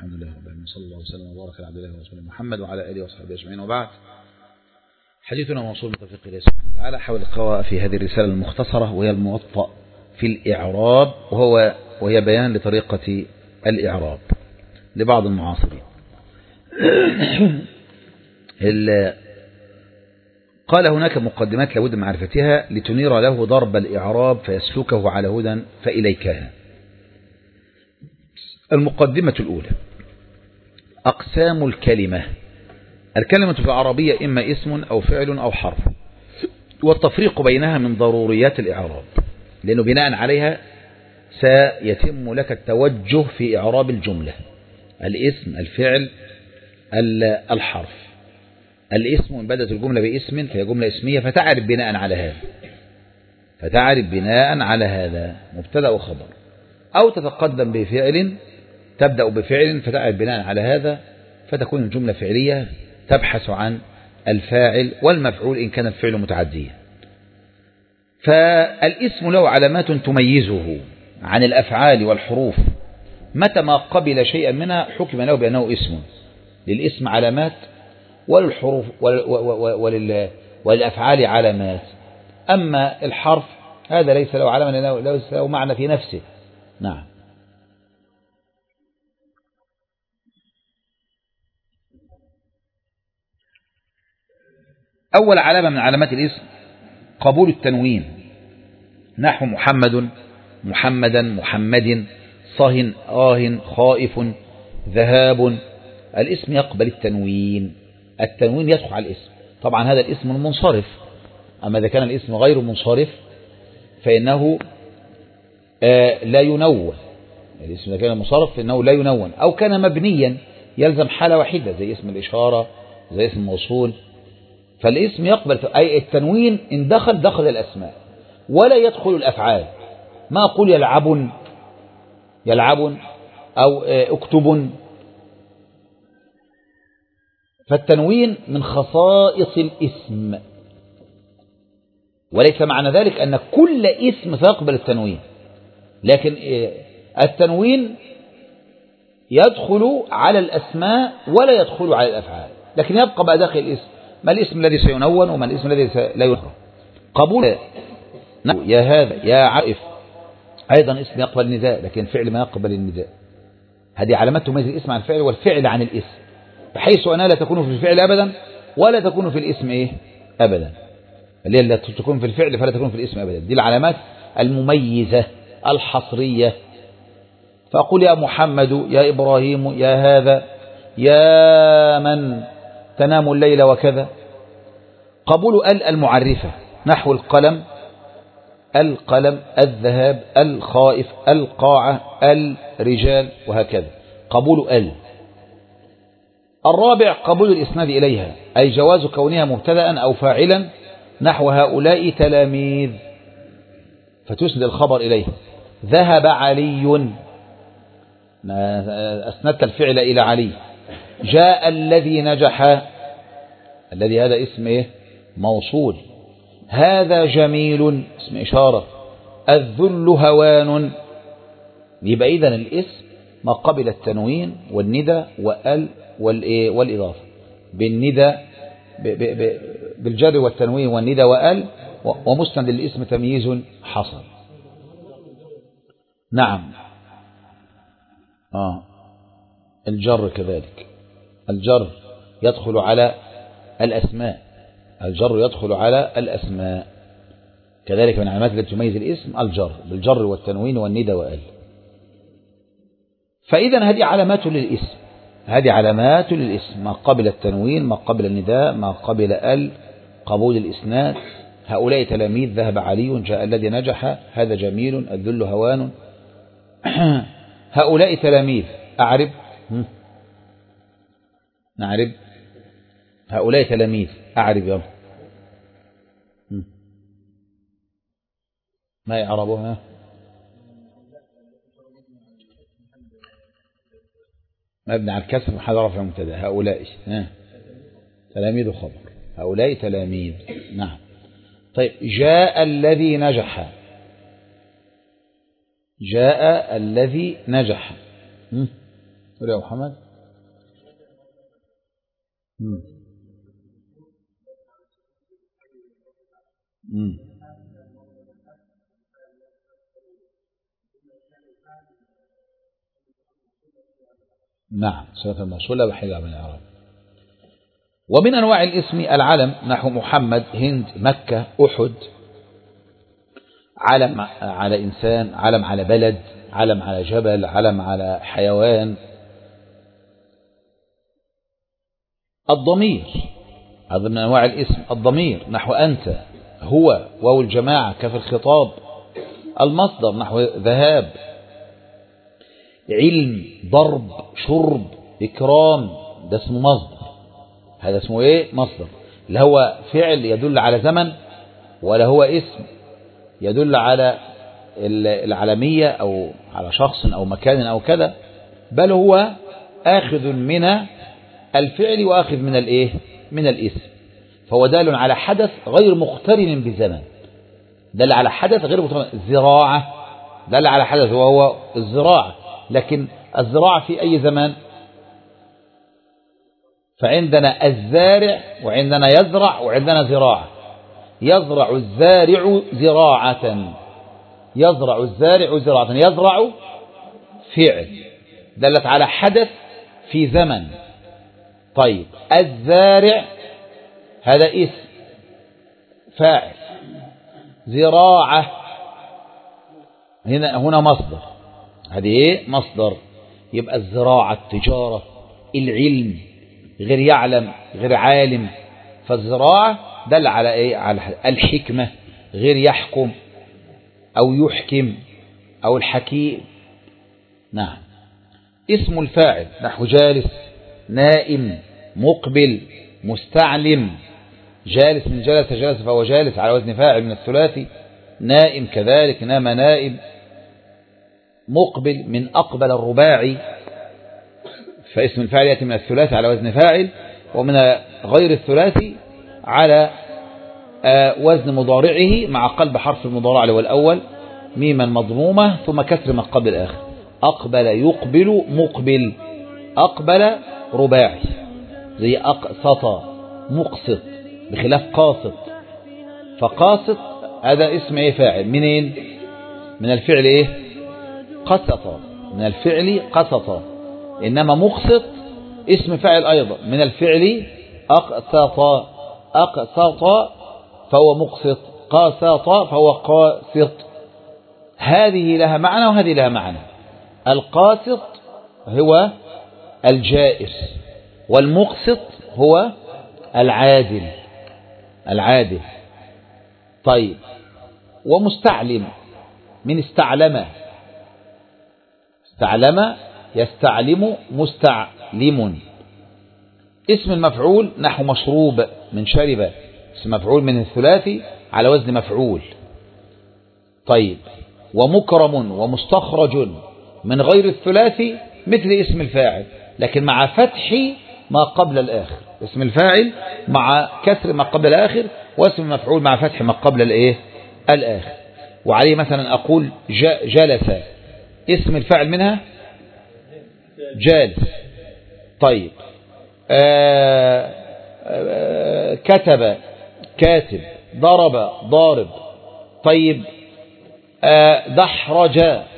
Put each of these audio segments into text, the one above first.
الحمد لله رب العالمين، صلى الله وسلم وبارك على عبد الله ورسوله محمد وعلى آله وصحبه أجمعين، وبعد. حديثنا موصول من توفيق الله سبحانه وتعالى حول القراءة في هذه الرسالة المختصرة، وهي الموطأ في الإعراب، وهي بيان لطريقة الإعراب لبعض المعاصرين. قال هناك مقدمات لابد من معرفتها لتنير له ضرب الإعراب فيسلكه على هدى فإليكها. المقدمة الأولى: أقسام الكلمة. الكلمة في العربية إما اسم أو فعل أو حرف، والتفريق بينها من ضروريات الإعراب، لأنه بناء عليها سيتم لك التوجه في إعراب الجملة: الاسم، الفعل، الحرف. الاسم إن بدأت الجملة باسم فهي جملة اسمية، فتعرف بناء على هذا مبتدأ وخبر، أو تتقدم بفعل، تبدأ بفعل فتعرف بناء على هذا فتكون الجملة فعلية تبحث عن الفاعل والمفعول إن كان الفعل متعديا. فالاسم له علامات تميزه عن الأفعال والحروف، متى ما قبل شيئا منها حكم له بأنه اسم. للاسم علامات، وللحروف وللأفعال علامات. أما الحرف هذا ليس له علامة لأنه ليس له معنى في نفسه. نعم. أول علامة من علامات الاسم قبول التنوين، نحو محمد، محمدا، محمد، صهن، آه، خائف، ذهاب. الاسم يقبل التنوين، التنوين يدخل على الاسم. طبعا هذا الاسم المنصرف، أما إذا كان الاسم غير منصرف فإنه لا ينون. الاسم إذا كان منصرف فإنه لا ينون، أو كان مبنيا يلزم حالة واحدة زي اسم الإشارة، زي اسم الموصول. فالاسم يقبل أي التنوين إن دخل الأسماء ولا يدخل الأفعال. ما أقول يلعب أو اكتب. فالتنوين من خصائص الاسم، وليس معنى ذلك أن كل اسم سيقبل التنوين، لكن التنوين يدخل على الأسماء ولا يدخل على الأفعال، لكن يبقى بقى داخل الاسم. ما الاسم الذي سينون وما الاسم الذي لا ينون. قبول يا هذا، يا عائف، أيضا اسم يقبل النداء، لكن فعل ما يقبل النداء. هذه علامات تميز الاسم عن الفعل والفعل عن الاسم، بحيث أنها لا تكون في الفعل أبدا ولا تكون في الاسم أبدا. اللي لا تكون في الفعل فلا تكون في الاسم أبدا. دي العلامات المميزة الحصرية. فأقول يا محمد، يا إبراهيم، يا هذا، يا من تنام الليل وكذا. قبول المعرفة، نحو القلم، الذهاب، الخائف، القاعة، الرجال، وهكذا. قبول الرابع قبول الإسناد إليها، أي جواز كونها مبتدأ أو فاعلا، نحو هؤلاء تلاميذ، فتسند الخبر إليه. ذهب علي، أسندت الفعل إلى علي. جاء الذي نجح، الذي هذا اسم موصول. هذا جميل، اسم إشارة. الذل هوان. يبقى إذن الاسم ما قبل التنوين والندى والإضافة. بالندى بالجر والتنوين والندى ومسند للاسم تمييز حصل. نعم. الجر كذلك، الجر يدخل على الأسماء، كذلك من العلامات التي تميز الاسم الجر بالجر والتنوين والندى فإذا هذه علامات للاسم، ما قبل التنوين، ما قبل النداء، ما قبل قبول الإسناد. هؤلاء تلاميذ، ذهب علي، جاء الذي نجح، هذا جميل، الذل هوان. هؤلاء تلاميذ، أعرب، نعرب هؤلاء تلاميذ، أعرب يلا. ما يعربها؟ مبني على الكسر محل رفع مبتدا. هؤلاء تلاميذ خبر، هؤلاء تلاميذ. نعم. طيب، جاء الذي نجح، جاء الذي نجح. قول يا محمد. نعم، صفة الموصولة وحيدة من الإعراب. ومن أنواع الاسم العلم نحو محمد، هند، مكة، أحد. علم على إنسان، علم على بلد، علم على جبل، علم على حيوان. الضمير هذا من أنواع الاسم. الضمير نحو أنت، هو، واو الجماعة، كاف الخطاب. المصدر نحو ذهاب، علم، ضرب، شرب، إكرام، ده اسمه مصدر. هذا اسمه إيه؟ مصدر. لا هو فعل يدل على زمن، ولا هو اسم يدل على العالمية أو على شخص أو مكان أو كذا، بل هو آخذ من الفعل وآخذ من الإيه؟ من الاسم. فهو دال على حدث غير مقترن بزمن، دل على حدث غير مقترن. زراعة دل على حدث وهو الزراعة، لكن الزراعة في أي زمان؟ فعندنا الزارع، وعندنا يزرع، وعندنا زراعة. يزرع الزارع زراعة، يزرع الزارع زراعة. يزرع فعل دلت على حدث في زمن. طيب الزارع هذا اسم فاعل. زراعة هنا مصدر، هذه ايه؟ مصدر. يبقى الزراعة، التجارة، العلم، غير يعلم، غير عالم. فالزراعة دل على ايه؟ على الحكمة، غير يحكم او يحكم او الحكيم. نعم. اسم الفاعل نحو جالس، نائم، مقبل، مستعلم. جالس من جلس، جلس فهو جالس على وزن فاعل من الثلاثي. نائم كذلك، نام نائم. مقبل من أقبل الرباعي، فاسم الفاعل يأتي من الثلاثي على وزن فاعل، ومن غير الثلاثي على وزن مضارعه مع قلب حرف المضارع والأول ميما مضمومة ثم كسر ما قبل الآخر. أقبل يقبل مقبل. أقبل رباعي زي أقسط، مقسط، بخلاف قاسط. فقاسط هذا اسم ايه؟ فاعل. منين؟ من الفعل ايه؟ قسط، من الفعل قسط. إنما مقسط اسم فاعل أيضا من الفعل أقسط. أقسط فهو مقسط، قاسط فهو قاسط. هذه لها معنى وهذه لها معنى. القاسط هو الجائر، والمقسط هو العادل. العادل. طيب ومستعلم من استعلم. استعلم يستعلم، مستعلم. اسم المفعول نحو مشروب من شرب، اسم مفعول من الثلاثي على وزن مفعول. طيب ومكرم ومستخرج من غير الثلاثي مثل اسم الفاعل، لكن مع فتح ما قبل الآخر. اسم الفاعل مع كسر ما قبل الآخر، واسم المفعول مع فتح ما قبل الايه؟ الآخر. وعليه مثلا أقول جلس، اسم الفاعل منها جالس. طيب كتب كاتب، ضرب ضارب. طيب دحرج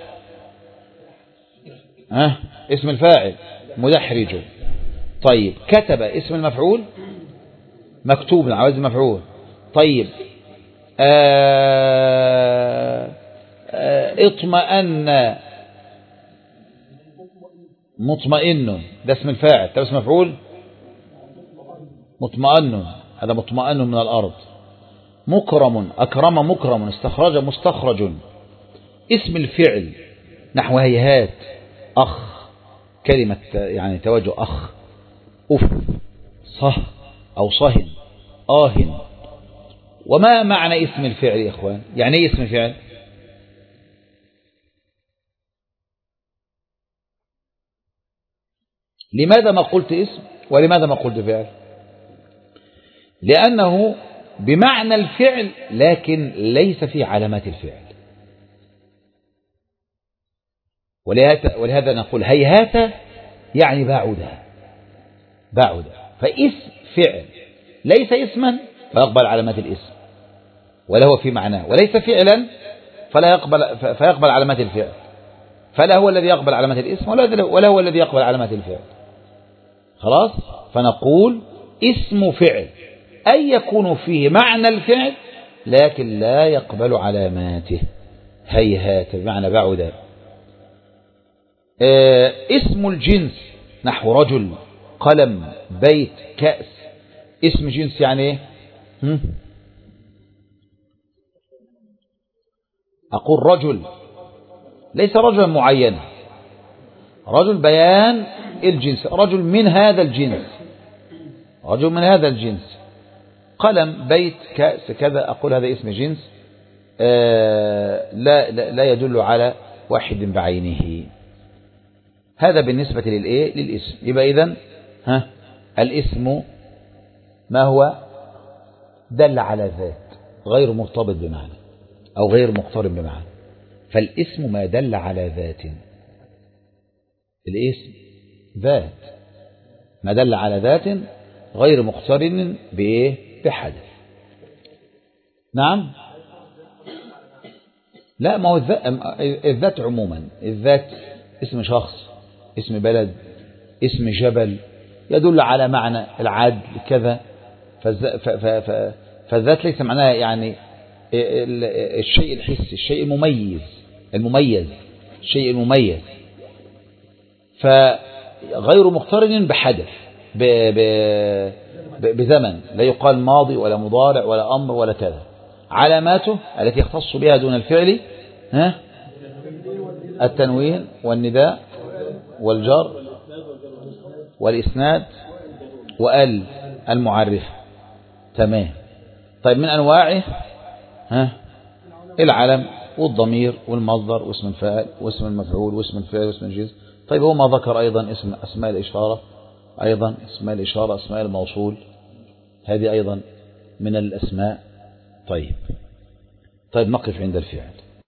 اسم الفاعل مدحرج. طيب كتب اسم المفعول مكتوب على وزن مفعول. طيب اطمأن، مطمئن، ده اسم الفاعل. ده اسم مفعول مطمئن، هذا مطمئن من الأرض. مكرم، أكرم مكرم، استخرج مستخرج. اسم الفعل نحو هيهات، أخ، كلمة يعني توجه، أخ، أف، صه أو صهن، آهن. وما معنى اسم الفعل يا إخوان؟ يعني ايه اسم الفعل؟ لماذا ما قلت اسم ولماذا ما قلت فعل؟ لأنه بمعنى الفعل لكن ليس في علامات الفعل. ولهذا نقول هيهات يعني بعد. فاسم فعل ليس اسما فيقبل علامات الاسم ولا هو في معناه، وليس فعلا فيقبل علامات الفعل، فلا هو الذي يقبل علامات الاسم ولا هو الذي يقبل علامات الفعل. خلاص، فنقول اسم فعل أي يكون فيه معنى الفعل لكن لا يقبل علاماته، هيهات بمعنى بعد. اسم الجنس نحو رجل، قلم، بيت، كأس. اسم جنس يعني ايه؟ أقول رجل ليس رجلا معينا، رجل بيان الجنس، رجل من هذا الجنس، قلم، بيت، كأس، كذا، أقول هذا اسم جنس لا يدل على واحد بعينه. هذا بالنسبة للاسم. يبقى إذن الاسم ما هو دل على ذات غير مرتبط بمعنى أو غير مقترن بمعنى، فالاسم ما دل على ذات. الاسم ذات ما دل على ذات غير مقترن بحدث. نعم، لا، ما هو الذات عموما، الذات اسم شخص، اسم بلد، اسم جبل، يدل على معنى العدل كذا. فالذات ليس معناها يعني الشيء الحسي، الشيء المميز، الشيء المميز، فغير مقترن بحدث بزمن، لا يقال ماضي ولا مضارع ولا أمر ولا كذا. علاماته التي يختص بها دون الفعل التنوين والنداء والجر والإسناد وال المعرفة. تمام. طيب، من أنواعه العلم والضمير والمصدر واسم الفاعل واسم المفعول واسم الفاعل واسم الجنس. طيب، هو ما ذكر أيضا أسماء الإشارة، أسماء الموصول، هذه أيضا من الأسماء. طيب، نقف عند الفعل.